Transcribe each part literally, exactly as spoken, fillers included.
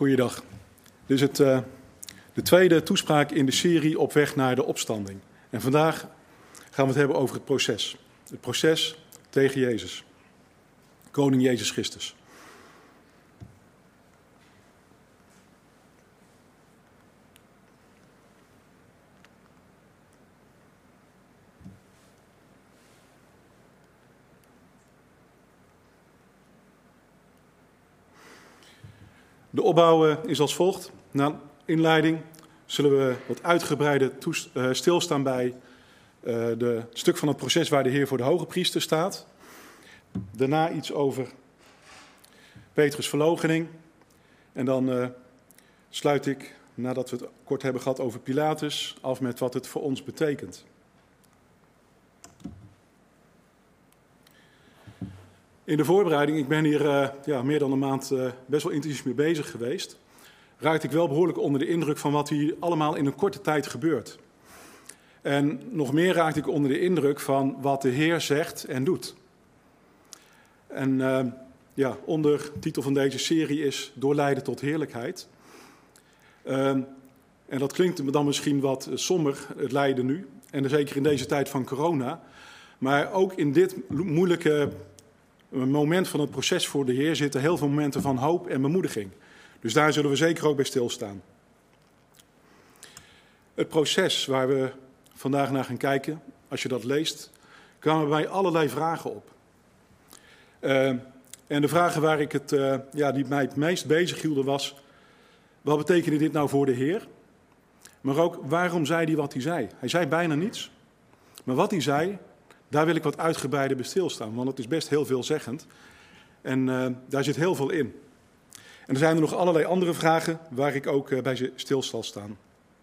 Goeiedag. Dit is het, uh, de tweede toespraak in de serie Op weg naar de opstanding. En vandaag gaan we het hebben over het proces. Het proces tegen Jezus. Koning Jezus Christus. De opbouw is als volgt. Na inleiding zullen we wat uitgebreider toest- uh, stilstaan bij uh, de stuk van het proces waar de Heer voor de hoge priester staat. Daarna iets over Petrus' verloochening. En dan uh, sluit ik, nadat we het kort hebben gehad over Pilatus, af met wat het voor ons betekent. In de voorbereiding, ik ben hier uh, ja, meer dan een maand uh, best wel intensief mee bezig geweest, raakte ik wel behoorlijk onder de indruk van wat hier allemaal in een korte tijd gebeurt. En nog meer raakte ik onder de indruk van wat de Heer zegt en doet. En uh, ja, ondertitel van deze serie is Doorleiden tot heerlijkheid. Uh, en dat klinkt me dan misschien wat somber, het lijden nu. En zeker in deze tijd van corona. Maar ook in dit moeilijke moment van het proces voor de Heer zitten heel veel momenten van hoop en bemoediging. Dus daar zullen we zeker ook bij stilstaan. Het proces waar we vandaag naar gaan kijken, als je dat leest, kwamen bij allerlei vragen op. Uh, en de vragen waar ik het, uh, ja, die mij het meest bezig hielden was, wat betekende dit nou voor de Heer? Maar ook, waarom zei hij wat hij zei? Hij zei bijna niets. Maar wat hij zei, daar wil ik wat uitgebreider bij stilstaan, want het is best heel veelzeggend. En uh, daar zit heel veel in. En er zijn er nog allerlei andere vragen waar ik ook uh, bij stil zal staan.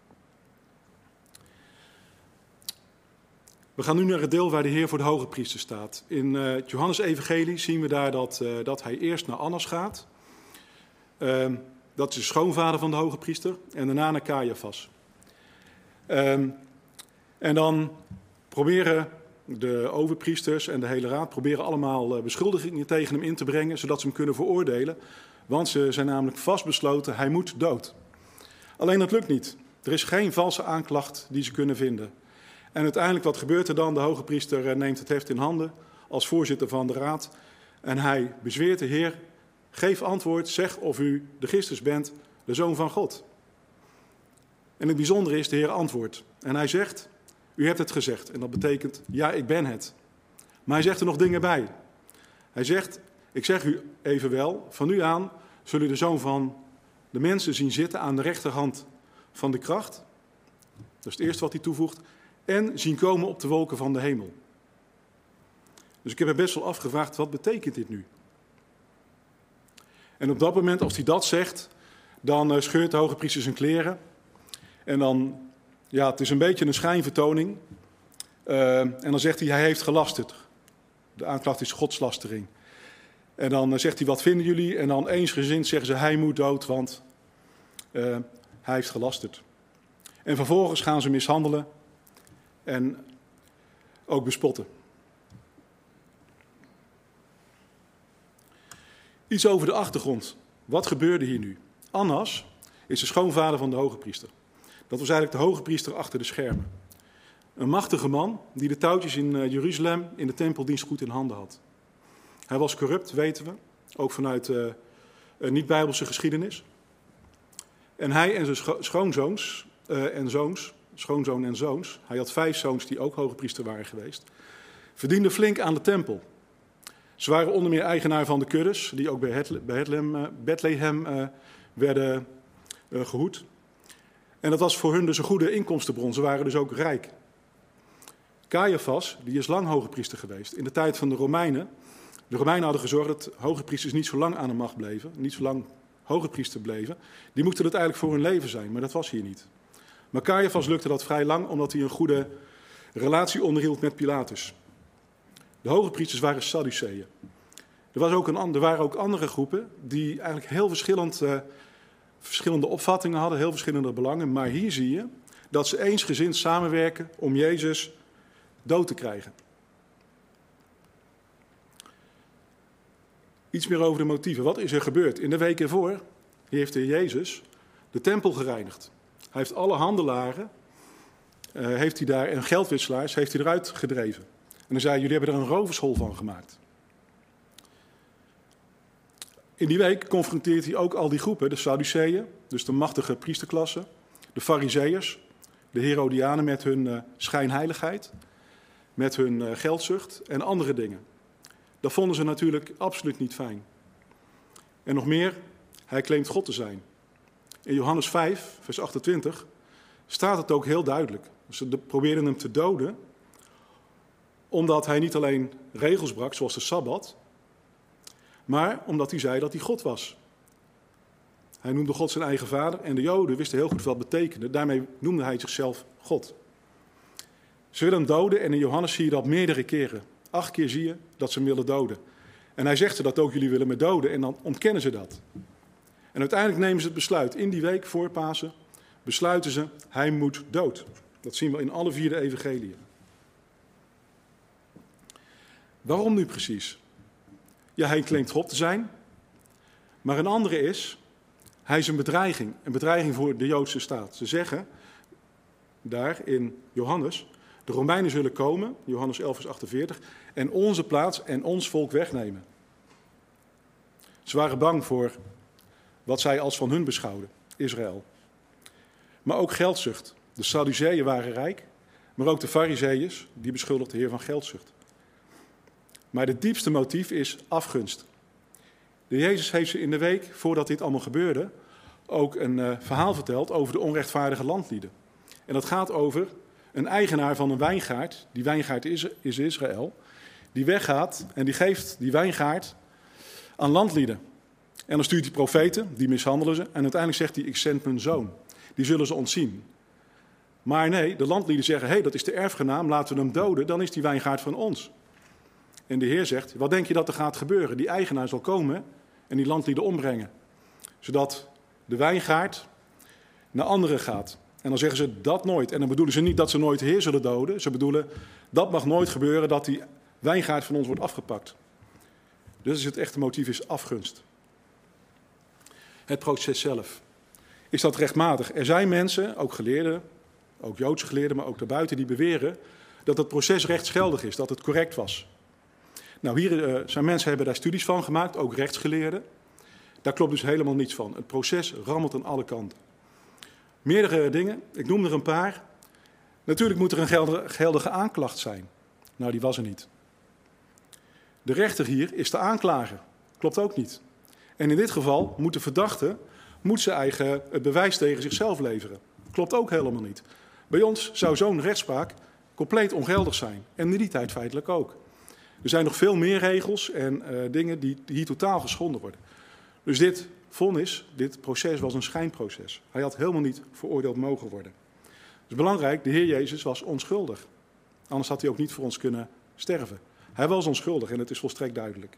We gaan nu naar het deel waar de Heer voor de hoge priester staat. In uh, het Johannes-evangelie zien we daar dat, uh, dat hij eerst naar Annas gaat. Uh, dat is de schoonvader van de hoge priester. En daarna naar Caiaphas. Uh, en dan proberen de overpriesters en de hele raad proberen allemaal uh, beschuldigingen tegen hem in te brengen, zodat ze hem kunnen veroordelen. Want ze zijn namelijk vastbesloten, hij moet dood. Alleen dat lukt niet. Er is geen valse aanklacht die ze kunnen vinden. En uiteindelijk, wat gebeurt er dan? De hoge priester neemt het heft in handen als voorzitter van de raad. En hij bezweert de Heer, geef antwoord, zeg of u de Christus bent, de Zoon van God. En het bijzondere is, de Heer antwoordt. En hij zegt, u hebt het gezegd. En dat betekent, ja, ik ben het. Maar hij zegt er nog dingen bij. Hij zegt, ik zeg u evenwel, van nu aan zul u de Zoon van de mensen zien zitten aan de rechterhand van de kracht. Dat is het eerste wat hij toevoegt. En zien komen op de wolken van de hemel. Dus ik heb me best wel afgevraagd, wat betekent dit nu? En op dat moment, als hij dat zegt, dan scheurt de hoge priester zijn kleren. En dan, ja, het is een beetje een schijnvertoning. Uh, en dan zegt hij, hij heeft gelasterd. De aanklacht is godslastering. En dan zegt hij, wat vinden jullie? En dan eensgezind zeggen ze, hij moet dood, want uh, hij heeft gelasterd. En vervolgens gaan ze mishandelen en ook bespotten. Iets over de achtergrond. Wat gebeurde hier nu? Annas is de schoonvader van de hoge priester. Dat was eigenlijk de hoge priester achter de schermen. Een machtige man die de touwtjes in Jeruzalem in de tempeldienst goed in handen had. Hij was corrupt, weten we, ook vanuit uh, een niet-bijbelse geschiedenis. En hij en zijn scho- schoonzoons uh, en zoons, schoonzoon en zoons, hij had vijf zoons die ook hoge priester waren geweest, verdienden flink aan de tempel. Ze waren onder meer eigenaar van de kuddes, die ook bij, het, bij Bethlehem, uh, Bethlehem uh, werden uh, gehoed. En dat was voor hun dus een goede inkomstenbron, ze waren dus ook rijk. Caiaphas, die is lang hoge priester geweest. In de tijd van de Romeinen, de Romeinen hadden gezorgd dat hoge priesters niet zo lang aan de macht bleven, niet zo lang hoge priester bleven. Die moesten het eigenlijk voor hun leven zijn, maar dat was hier niet. Maar Caiaphas lukte dat vrij lang, omdat hij een goede relatie onderhield met Pilatus. De hoge priesters waren Sadduceeën. Er, was ook een, er waren ook andere groepen die eigenlijk heel verschillend, uh, verschillende opvattingen hadden, heel verschillende belangen. Maar hier zie je dat ze eensgezind samenwerken om Jezus dood te krijgen. Iets meer over de motieven. Wat is er gebeurd? In de week ervoor heeft de Heer Jezus de tempel gereinigd. Hij heeft alle handelaren, uh, heeft hij daar, en geldwisselaars, heeft hij eruit gedreven. En dan zei hij, jullie hebben er een rovershol van gemaakt. In die week confronteert hij ook al die groepen, de Sadduceeën, dus de machtige priesterklasse, de Farizeeërs, de Herodianen met hun uh, schijnheiligheid, met hun uh, geldzucht en andere dingen. Dat vonden ze natuurlijk absoluut niet fijn. En nog meer, hij claimt God te zijn. In Johannes vijf, vers achtentwintig, staat het ook heel duidelijk. Ze probeerden hem te doden, omdat hij niet alleen regels brak, zoals de Sabbat, maar omdat hij zei dat hij God was. Hij noemde God zijn eigen vader en de Joden wisten heel goed wat dat betekende. Daarmee noemde hij zichzelf God. Ze willen hem doden en in Johannes zie je dat meerdere keren. Acht keer zie je dat ze hem willen doden. En hij zegt ze dat ook, jullie willen me doden, en dan ontkennen ze dat. En uiteindelijk nemen ze het besluit. In die week voor Pasen besluiten ze, hij moet dood. Dat zien we in alle vier de evangeliën. Waarom nu precies? Ja, hij claimt God te zijn. Maar een andere is, hij is een bedreiging. Een bedreiging voor de Joodse staat. Ze zeggen daar in Johannes, de Romeinen zullen komen, Johannes elf vers achtenveertig, en onze plaats en ons volk wegnemen. Ze waren bang voor wat zij als van hun beschouwden, Israël. Maar ook geldzucht. De Sadduceeën waren rijk, maar ook de Farizeeërs, die beschuldigden de Heer van geldzucht. Maar het diepste motief is afgunst. De Jezus heeft ze in de week, voordat dit allemaal gebeurde, ook een uh, verhaal verteld over de onrechtvaardige landlieden. En dat gaat over een eigenaar van een wijngaard, die wijngaard is, is Israël, die weggaat en die geeft die wijngaard aan landlieden. En dan stuurt hij profeten, die mishandelen ze, en uiteindelijk zegt hij, ik zend mijn zoon. Die zullen ze ontzien. Maar nee, de landlieden zeggen, hé, hey, dat is de erfgenaam, laten we hem doden, dan is die wijngaard van ons. En de Heer zegt, wat denk je dat er gaat gebeuren? Die eigenaar zal komen en die landlieden ombrengen. Zodat de wijngaard naar anderen gaat. En dan zeggen ze dat nooit. En dan bedoelen ze niet dat ze nooit de Heer zullen doden. Ze bedoelen, dat mag nooit gebeuren dat die wijngaard van ons wordt afgepakt. Dus het echte motief is afgunst. Het proces zelf. Is dat rechtmatig? Er zijn mensen, ook geleerden, ook Joodse geleerden, maar ook daarbuiten, die beweren dat het proces rechtsgeldig is, dat het correct was. Nou, hier uh, zijn mensen hebben daar studies van gemaakt, ook rechtsgeleerden. Daar klopt dus helemaal niets van. Het proces rammelt aan alle kanten. Meerdere dingen, ik noem er een paar. Natuurlijk moet er een geldige, geldige aanklacht zijn. Nou, die was er niet. De rechter hier is de aanklager. Klopt ook niet. En in dit geval moet de verdachte moet zijn eigen het bewijs tegen zichzelf leveren. Klopt ook helemaal niet. Bij ons zou zo'n rechtspraak compleet ongeldig zijn. En in die tijd feitelijk ook. Er zijn nog veel meer regels en uh, dingen die, die hier totaal geschonden worden. Dus dit vonnis, dit proces was een schijnproces. Hij had helemaal niet veroordeeld mogen worden. Dus belangrijk, de Heer Jezus was onschuldig. Anders had hij ook niet voor ons kunnen sterven. Hij was onschuldig en het is volstrekt duidelijk.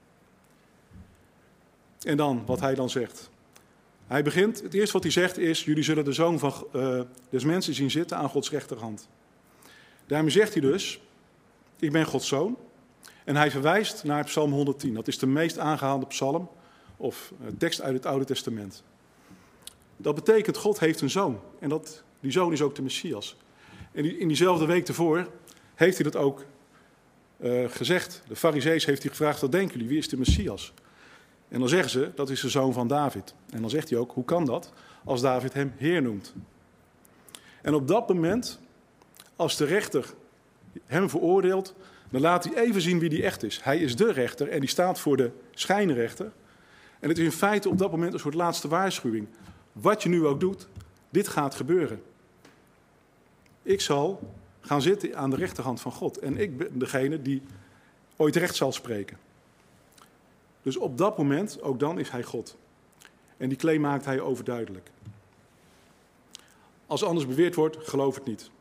En dan, wat hij dan zegt. Hij begint, het eerste wat hij zegt is, jullie zullen de zoon van uh, des mensen zien zitten aan Gods rechterhand. Daarmee zegt hij dus, ik ben Gods zoon. En hij verwijst naar Psalm honderdtien. Dat is de meest aangehaalde psalm of tekst uit het Oude Testament. Dat betekent, God heeft een zoon. En dat, die zoon is ook de Messias. En die, in diezelfde week ervoor heeft hij dat ook uh, gezegd. De Farizeeën heeft hij gevraagd, wat denken jullie, wie is de Messias? En dan zeggen ze, dat is de zoon van David. En dan zegt hij ook, hoe kan dat, als David hem Heer noemt? En op dat moment, als de rechter hem veroordeelt, dan laat hij even zien wie die echt is. Hij is de rechter en die staat voor de schijnrechter. En het is in feite op dat moment een soort laatste waarschuwing. Wat je nu ook doet, dit gaat gebeuren. Ik zal gaan zitten aan de rechterhand van God. En ik ben degene die ooit recht zal spreken. Dus op dat moment, ook dan is hij God. En die claim maakt hij overduidelijk. Als anders beweerd wordt, geloof het niet.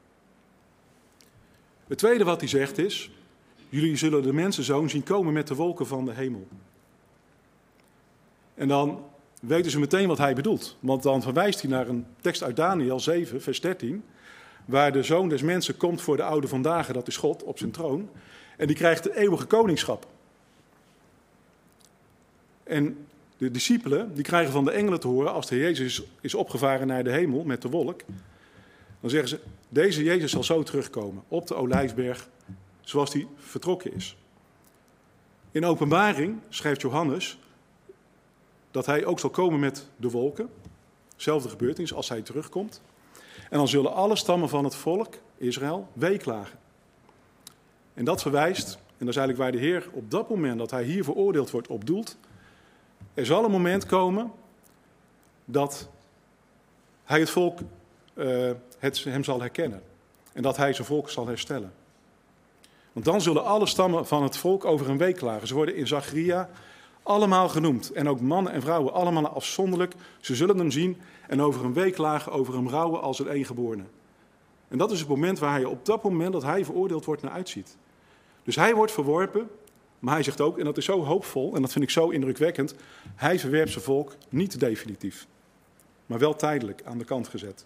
Het tweede wat hij zegt is, jullie zullen de mensenzoon zien komen met de wolken van de hemel. En dan weten ze meteen wat hij bedoelt. Want dan verwijst hij naar een tekst uit Daniël zeven, vers dertien, waar de zoon des mensen komt voor de oude vandaag, dat is God, op zijn troon. En die krijgt de eeuwige koningschap. En De discipelen die krijgen van de engelen te horen, als de Heer Jezus is opgevaren naar de hemel met de wolk, dan zeggen ze, deze Jezus zal zo terugkomen op de Olijfberg, zoals hij vertrokken is. In Openbaring schrijft Johannes dat hij ook zal komen met de wolken. Zelfde gebeurtenis als hij terugkomt. En dan zullen alle stammen van het volk, Israël, weeklagen. En dat verwijst, en dat is eigenlijk waar de Heer op dat moment dat hij hier veroordeeld wordt op doelt. Er zal een moment komen dat hij het volk uh, het, hem zal herkennen. En dat hij zijn volk zal herstellen. Want dan zullen alle stammen van het volk over een weeklagen. Ze worden in Zacharia allemaal genoemd. En ook mannen en vrouwen allemaal afzonderlijk. Ze zullen hem zien en over een weeklagen, over hem rouwen als een eengeborene. En dat is het moment waar hij op dat moment dat hij veroordeeld wordt naar uitziet. Dus hij wordt verworpen, maar hij zegt ook, en dat is zo hoopvol en dat vind ik zo indrukwekkend, hij verwerpt zijn volk niet definitief, maar wel tijdelijk aan de kant gezet.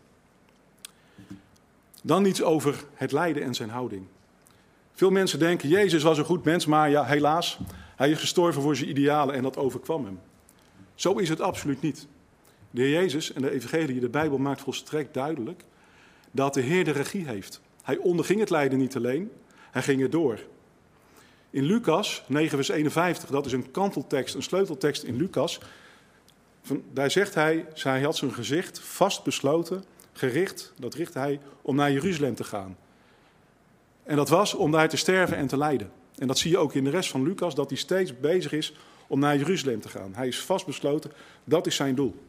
Dan iets over het lijden en zijn houding. Veel mensen denken, Jezus was een goed mens, maar ja, helaas, hij is gestorven voor zijn idealen en dat overkwam hem. Zo is het absoluut niet. De Heer Jezus en de evangelie, de Bijbel maakt volstrekt duidelijk dat de Heer de regie heeft. Hij onderging het lijden niet alleen, hij ging erdoor. In Lucas negen vers eenenvijftig, dat is een kanteltekst, een sleuteltekst in Lucas. Van, daar zegt hij, hij had zijn gezicht vastbesloten, gericht, dat richtte hij om naar Jeruzalem te gaan. En dat was om daar te sterven en te lijden. En dat zie je ook in de rest van Lucas, dat hij steeds bezig is om naar Jeruzalem te gaan. Hij is vastbesloten, dat is zijn doel.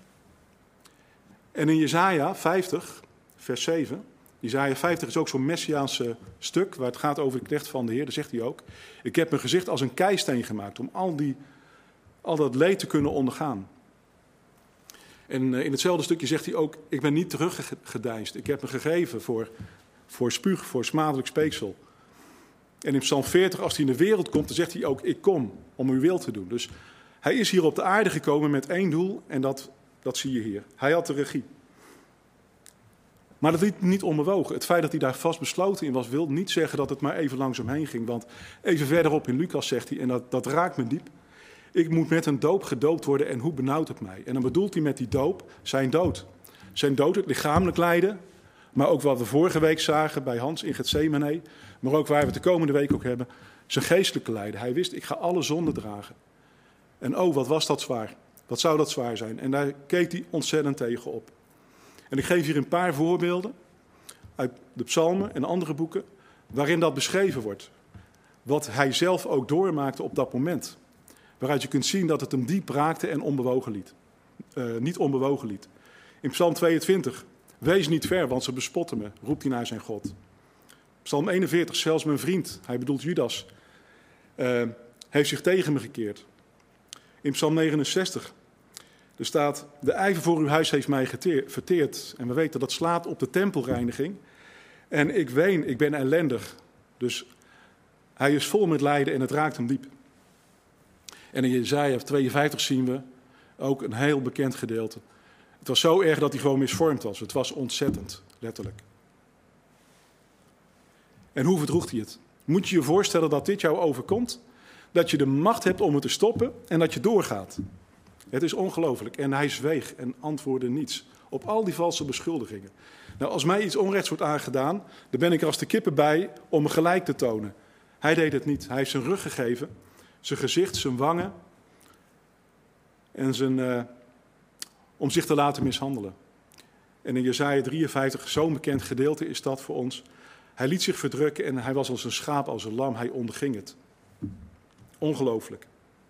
En in Jesaja vijftig, vers zeven, Jesaja vijftig is ook zo'n messiaanse stuk, waar het gaat over de knecht van de Heer. Daar zegt hij ook, ik heb mijn gezicht als een keisteen gemaakt, om al, die, al dat leed te kunnen ondergaan. En in hetzelfde stukje zegt hij ook, ik ben niet teruggedeinsd. Ik heb me gegeven voor, voor spuug, voor smadelijk speeksel. En in Psalm veertig, als hij in de wereld komt, dan zegt hij ook, ik kom om uw wil te doen. Dus hij is hier op de aarde gekomen met één doel en dat, dat zie je hier. Hij had de regie. Maar dat liet niet onbewogen. Het feit dat hij daar vastbesloten in was, wil niet zeggen dat het maar even langzaam heen ging. Want even verderop in Lucas zegt hij, en dat, dat raakt me diep, ik moet met een doop gedoopt worden en hoe benauwt het mij. En dan bedoelt hij met die doop zijn dood. Zijn dood, het lichamelijk lijden, maar ook wat we vorige week zagen bij Hans in Getsemane, maar ook waar we het de komende week ook hebben, zijn geestelijke lijden. Hij wist, ik ga alle zonden dragen. En oh, wat was dat zwaar. Wat zou dat zwaar zijn? En daar keek hij ontzettend tegen op. En ik geef hier een paar voorbeelden uit de psalmen en andere boeken, waarin dat beschreven wordt. Wat hij zelf ook doormaakte op dat moment. Waaruit je kunt zien dat het hem diep raakte en onbewogen liet. Uh, niet onbewogen liet. In Psalm tweeëntwintig, wees niet ver, want ze bespotten me, roept hij naar zijn God. Psalm eenenveertig, zelfs mijn vriend, hij bedoelt Judas, uh, heeft zich tegen me gekeerd. In Psalm negenenzestig, er staat, de ijver voor uw huis heeft mij geteer, verteerd. En we weten dat slaat op de tempelreiniging. En ik ween, ik ben ellendig. Dus hij is vol met lijden en het raakt hem diep. En in Jesaja tweeënvijftig zien we ook een heel bekend gedeelte. Het was zo erg dat hij gewoon misvormd was. Het was ontzettend, letterlijk. En hoe verdroeg hij het? Moet je je voorstellen dat dit jou overkomt? Dat je de macht hebt om het te stoppen en dat je doorgaat. Het is ongelooflijk. En hij zweeg en antwoordde niets op al die valse beschuldigingen. Nou, als mij iets onrechts wordt aangedaan, dan ben ik er als de kippen bij om me gelijk te tonen. Hij deed het niet. Hij heeft zijn rug gegeven, zijn gezicht, zijn wangen en zijn, uh, om zich te laten mishandelen. En in Jesaja drieënvijftig, zo'n bekend gedeelte is dat voor ons. Hij liet zich verdrukken en hij was als een schaap, als een lam. Hij onderging het. Ongelooflijk.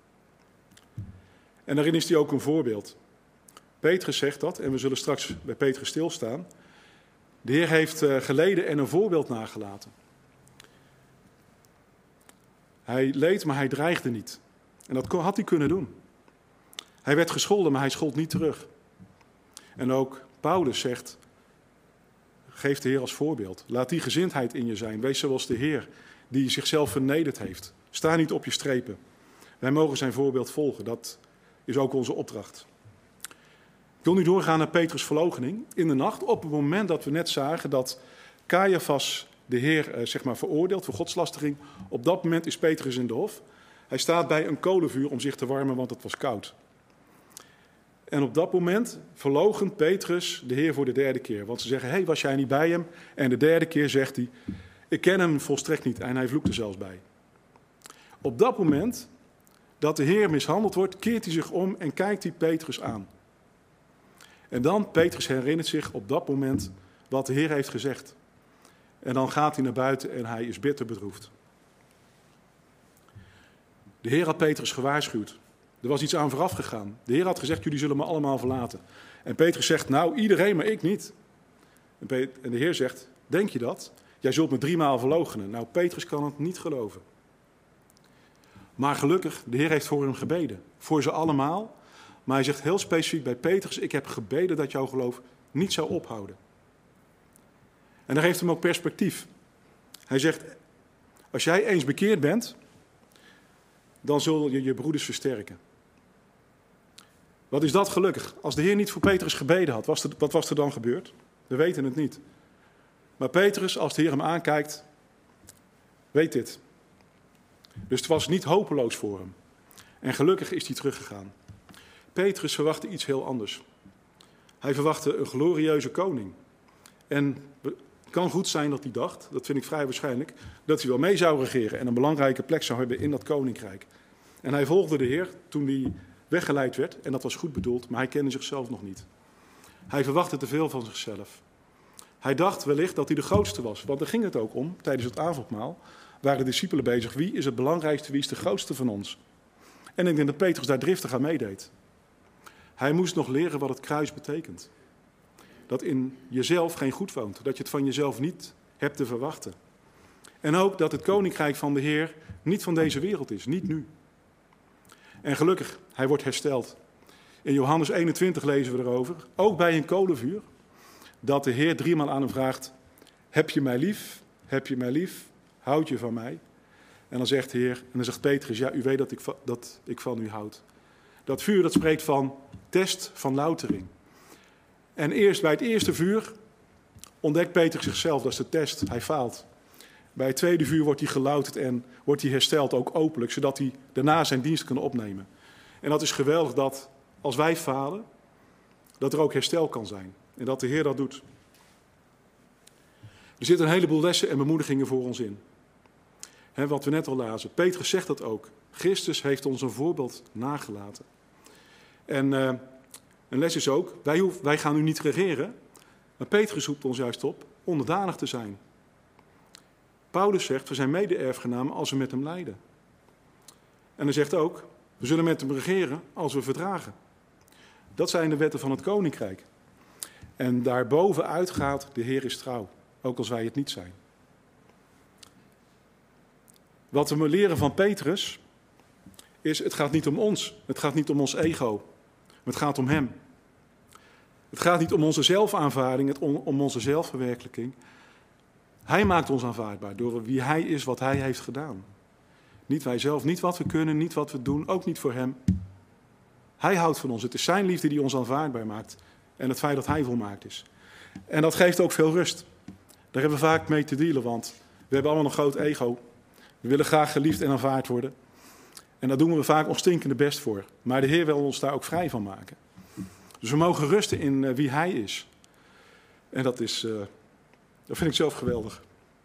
En daarin is hij ook een voorbeeld. Petrus zegt dat, en we zullen straks bij Petrus stilstaan. De Heer heeft uh, geleden en een voorbeeld nagelaten. Hij leed, maar hij dreigde niet. En dat had hij kunnen doen. Hij werd gescholden, maar hij schold niet terug. En ook Paulus zegt, geef de Heer als voorbeeld. Laat die gezindheid in je zijn. Wees zoals de Heer, die zichzelf vernederd heeft. Sta niet op je strepen. Wij mogen zijn voorbeeld volgen. Dat is ook onze opdracht. Ik wil nu doorgaan naar Petrus' verloochening in de nacht. Op het moment dat we net zagen dat Caiaphas de Heer eh, zeg maar veroordeelt voor godslastering. Op dat moment is Petrus in de hof. Hij staat bij een kolenvuur om zich te warmen, want het was koud. En op dat moment verloochent Petrus de Heer voor de derde keer. Want ze zeggen, hé, hey, was jij niet bij hem? En de derde keer zegt hij, ik ken hem volstrekt niet. En hij vloekt er zelfs bij. Op dat moment dat de Heer mishandeld wordt, keert hij zich om en kijkt hij Petrus aan. En dan, Petrus herinnert zich op dat moment wat de Heer heeft gezegd. En dan gaat hij naar buiten en hij is bitter bedroefd. De Heer had Petrus gewaarschuwd. Er was iets aan vooraf gegaan. De Heer had gezegd, jullie zullen me allemaal verlaten. En Petrus zegt, nou iedereen, maar ik niet. En, Pet- en de Heer zegt, denk je dat? Jij zult me driemaal verloochenen. Nou, Petrus kan het niet geloven. Maar gelukkig, de Heer heeft voor hem gebeden. Voor ze allemaal. Maar hij zegt heel specifiek bij Petrus, ik heb gebeden dat jouw geloof niet zou ophouden. En daar heeft hem ook perspectief. Hij zegt, als jij eens bekeerd bent, dan zul je je broeders versterken. Wat is dat gelukkig? Als de Heer niet voor Petrus gebeden had, was er, wat was er dan gebeurd? We weten het niet. Maar Petrus, als de Heer hem aankijkt, weet dit. Dus het was niet hopeloos voor hem. En gelukkig is hij teruggegaan. Petrus verwachtte iets heel anders. Hij verwachtte een glorieuze koning. En het kan goed zijn dat hij dacht, dat vind ik vrij waarschijnlijk, dat hij wel mee zou regeren en een belangrijke plek zou hebben in dat koninkrijk. En hij volgde de Heer toen hij weggeleid werd, en dat was goed bedoeld, maar hij kende zichzelf nog niet. Hij verwachtte te veel van zichzelf. Hij dacht wellicht dat hij de grootste was, want daar ging het ook om. Tijdens het avondmaal waren de discipelen bezig. Wie is het belangrijkste, wie is de grootste van ons? En ik denk dat Petrus daar driftig aan meedeed. Hij moest nog leren wat het kruis betekent. Dat in jezelf geen goed woont. Dat je het van jezelf niet hebt te verwachten. En ook dat het koninkrijk van de Heer niet van deze wereld is. Niet nu. En gelukkig, hij wordt hersteld. In Johannes eenentwintig lezen we erover. Ook bij een kolenvuur. Dat de Heer driemaal aan hem vraagt. Heb je mij lief? Heb je mij lief? Houd je van mij? En dan zegt de Heer, en dan zegt Petrus, ja, u weet dat ik, dat ik van u houd. Dat vuur, dat spreekt van test, van loutering. En eerst bij het eerste vuur ontdekt Petrus zichzelf, dat is de test, hij faalt. Bij het tweede vuur wordt hij gelouterd en wordt hij hersteld, ook openlijk, zodat hij daarna zijn dienst kan opnemen. En dat is geweldig dat als wij falen, dat er ook herstel kan zijn. En dat de Heer dat doet. Er zitten een heleboel lessen en bemoedigingen voor ons in. He, wat we net al lazen. Petrus zegt dat ook. Christus heeft ons een voorbeeld nagelaten. En uh, een les is ook, wij, hoef, wij gaan nu niet regeren, maar Petrus roept ons juist op onderdanig te zijn. Paulus zegt, we zijn mede-erfgenamen als we met hem lijden. En hij zegt ook, we zullen met hem regeren als we verdragen. Dat zijn de wetten van het koninkrijk. En daarbovenuit gaat, de Heer is trouw, ook als wij het niet zijn. Wat we leren van Petrus is, het gaat niet om ons, het gaat niet om ons ego, maar het gaat om hem. Het gaat niet om onze zelfaanvaarding, het om, om onze zelfverwerkelijking. Hij maakt ons aanvaardbaar door wie hij is, wat hij heeft gedaan. Niet wij zelf, niet wat we kunnen, niet wat we doen, ook niet voor hem. Hij houdt van ons, het is zijn liefde die ons aanvaardbaar maakt en het feit dat hij volmaakt is. En dat geeft ook veel rust. Daar hebben we vaak mee te dealen, want we hebben allemaal een groot ego. We willen graag geliefd en aanvaard worden. En daar doen we vaak ons stinkende best voor. Maar de Heer wil ons daar ook vrij van maken. Dus we mogen rusten in uh, wie hij is. En dat is, uh, dat vind ik zelf geweldig.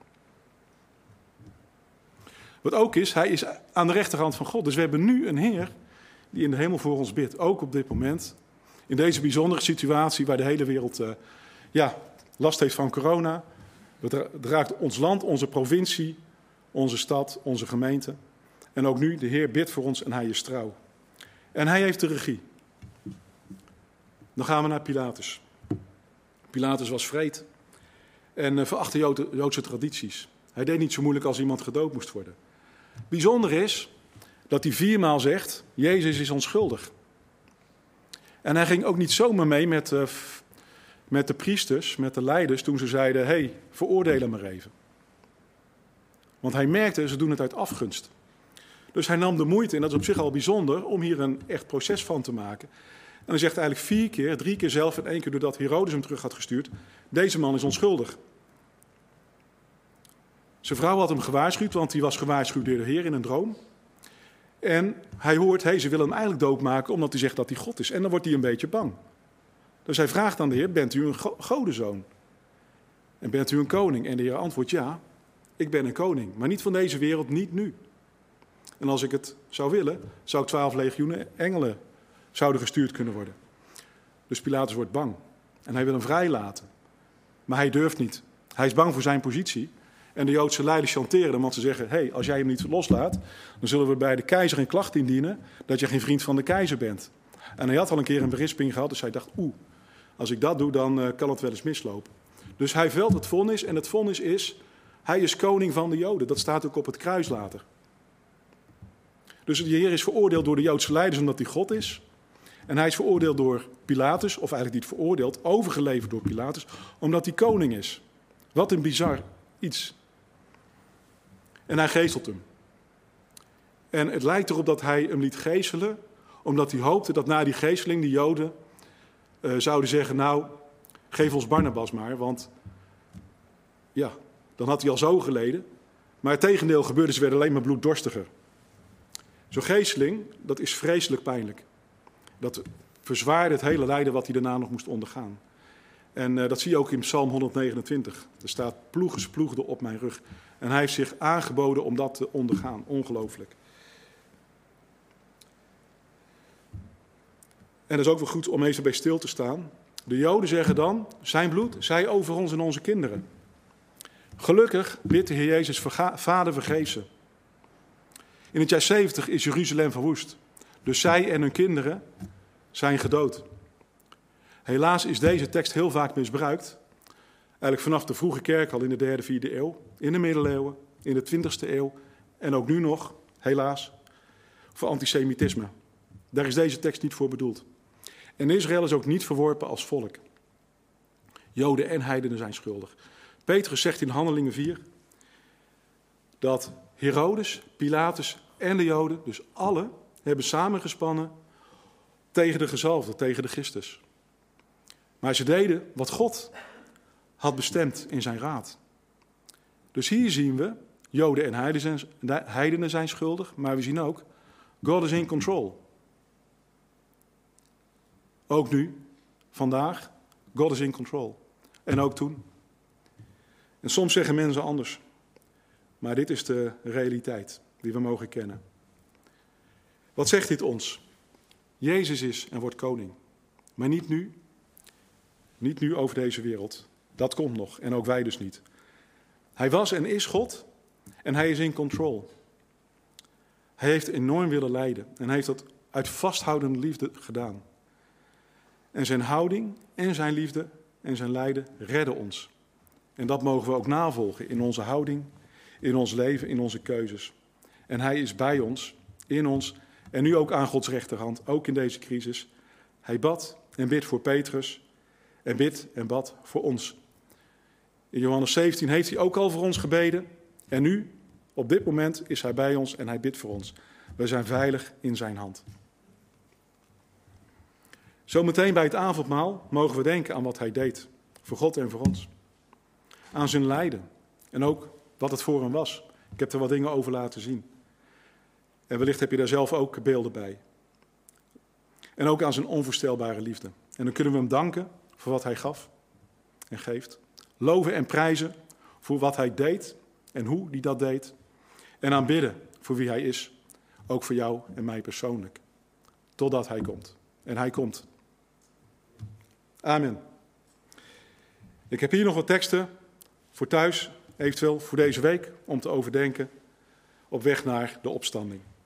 Wat ook is, hij is aan de rechterhand van God. Dus we hebben nu een Heer die in de hemel voor ons bidt. Ook op dit moment. In deze bijzondere situatie waar de hele wereld uh, ja, last heeft van corona. Het raakt ons land, onze provincie, onze stad, onze gemeente. En ook nu, de Heer bidt voor ons en hij is trouw. En hij heeft de regie. Dan gaan we naar Pilatus. Pilatus was vreed en uh, verachtte Jood, Joodse tradities. Hij deed niet zo moeilijk als iemand gedood moest worden. Bijzonder is dat hij viermaal zegt, Jezus is onschuldig. En hij ging ook niet zomaar mee met, uh, met de priesters, met de leiders, toen ze zeiden, hé, hey, veroordeel hem maar even. Want hij merkte, ze doen het uit afgunst. Dus hij nam de moeite, en dat is op zich al bijzonder, om hier een echt proces van te maken. En hij zegt eigenlijk vier keer, drie keer zelf en één keer doordat Herodes hem terug had gestuurd, deze man is onschuldig. Zijn vrouw had hem gewaarschuwd, want hij was gewaarschuwd door de Heer in een droom. En hij hoort, hey, ze willen hem eigenlijk doodmaken omdat hij zegt dat hij God is. En dan wordt hij een beetje bang. Dus hij vraagt aan de Heer, bent u een go- godenzoon? En bent u een koning? En de Heer antwoordt, ja, ik ben een koning. Maar niet van deze wereld, niet nu. En als ik het zou willen, zou ik twaalf legioenen engelen zouden gestuurd kunnen worden. Dus Pilatus wordt bang. En hij wil hem vrijlaten. Maar hij durft niet. Hij is bang voor zijn positie. En de Joodse leiders chanteren hem, want ze zeggen, hey, als jij hem niet loslaat, dan zullen we bij de keizer een klacht indienen dat je geen vriend van de keizer bent. En hij had al een keer een berisping gehad, dus hij dacht, oeh, als ik dat doe, dan uh, kan het wel eens mislopen. Dus hij velt het vonnis en het vonnis is, hij is koning van de Joden. Dat staat ook op het kruis later. Dus de Heer is veroordeeld door de Joodse leiders omdat hij God is. En hij is veroordeeld door Pilatus, of eigenlijk niet veroordeeld, overgeleverd door Pilatus, omdat hij koning is. Wat een bizar iets. En hij geestelt hem. En het lijkt erop dat hij hem liet geeselen, omdat hij hoopte dat na die geesteling de Joden uh, zouden zeggen, nou, geef ons Barnabas maar, want ja, dan had hij al zo geleden. Maar het tegendeel gebeurde, ze werden alleen maar bloeddorstiger. Zo'n geesteling, dat is vreselijk pijnlijk. Dat verzwaarde het hele lijden wat hij daarna nog moest ondergaan. En uh, dat zie je ook in Psalm honderdnegenentwintig. Er staat, ploegen sploegden op mijn rug. En hij heeft zich aangeboden om dat te ondergaan. Ongelooflijk. En dat is ook wel goed om even bij stil te staan. De Joden zeggen dan, zijn bloed, zij over ons en onze kinderen. Gelukkig bidt de Heer Jezus, verga- Vader vergeef ze. In het jaar zeventig is Jeruzalem verwoest. Dus zij en hun kinderen zijn gedood. Helaas is deze tekst heel vaak misbruikt. Eigenlijk vanaf de vroege kerk al in de derde, vierde eeuw. In de middeleeuwen, in de twintigste eeuw. En ook nu nog, helaas, voor antisemitisme. Daar is deze tekst niet voor bedoeld. En Israël is ook niet verworpen als volk. Joden en heidenen zijn schuldig. Petrus zegt in Handelingen vier dat Herodes, Pilatus en de Joden, dus alle, hebben samengespannen tegen de gezalfde, tegen de Christus. Maar ze deden wat God had bestemd in zijn raad. Dus hier zien we, Joden en heidenen zijn schuldig, maar we zien ook, God is in control. Ook nu, vandaag, God is in control. En ook toen. En soms zeggen mensen anders. Maar dit is de realiteit die we mogen kennen. Wat zegt dit ons? Jezus is en wordt koning. Maar niet nu. Niet nu over deze wereld. Dat komt nog. En ook wij dus niet. Hij was en is God. En hij is in control. Hij heeft enorm willen lijden. En hij heeft dat uit vasthoudende liefde gedaan. En zijn houding en zijn liefde en zijn lijden redden ons. En dat mogen we ook navolgen in onze houding, in ons leven, in onze keuzes. En hij is bij ons, in ons en nu ook aan Gods rechterhand, ook in deze crisis. Hij bad en bidt voor Petrus en bidt en bad voor ons. In Johannes zeventien heeft hij ook al voor ons gebeden. En nu, op dit moment, is hij bij ons en hij bidt voor ons. We zijn veilig in zijn hand. Zometeen bij het avondmaal mogen we denken aan wat hij deed. Voor God en voor ons. Aan zijn lijden. En ook wat het voor hem was. Ik heb er wat dingen over laten zien. En wellicht heb je daar zelf ook beelden bij. En ook aan zijn onvoorstelbare liefde. En dan kunnen we hem danken voor wat hij gaf en geeft. Loven en prijzen voor wat hij deed en hoe hij dat deed. En aanbidden voor wie hij is. Ook voor jou en mij persoonlijk. Totdat hij komt. En hij komt. Amen. Ik heb hier nog wat teksten voor thuis, eventueel voor deze week, om te overdenken op weg naar de opstanding.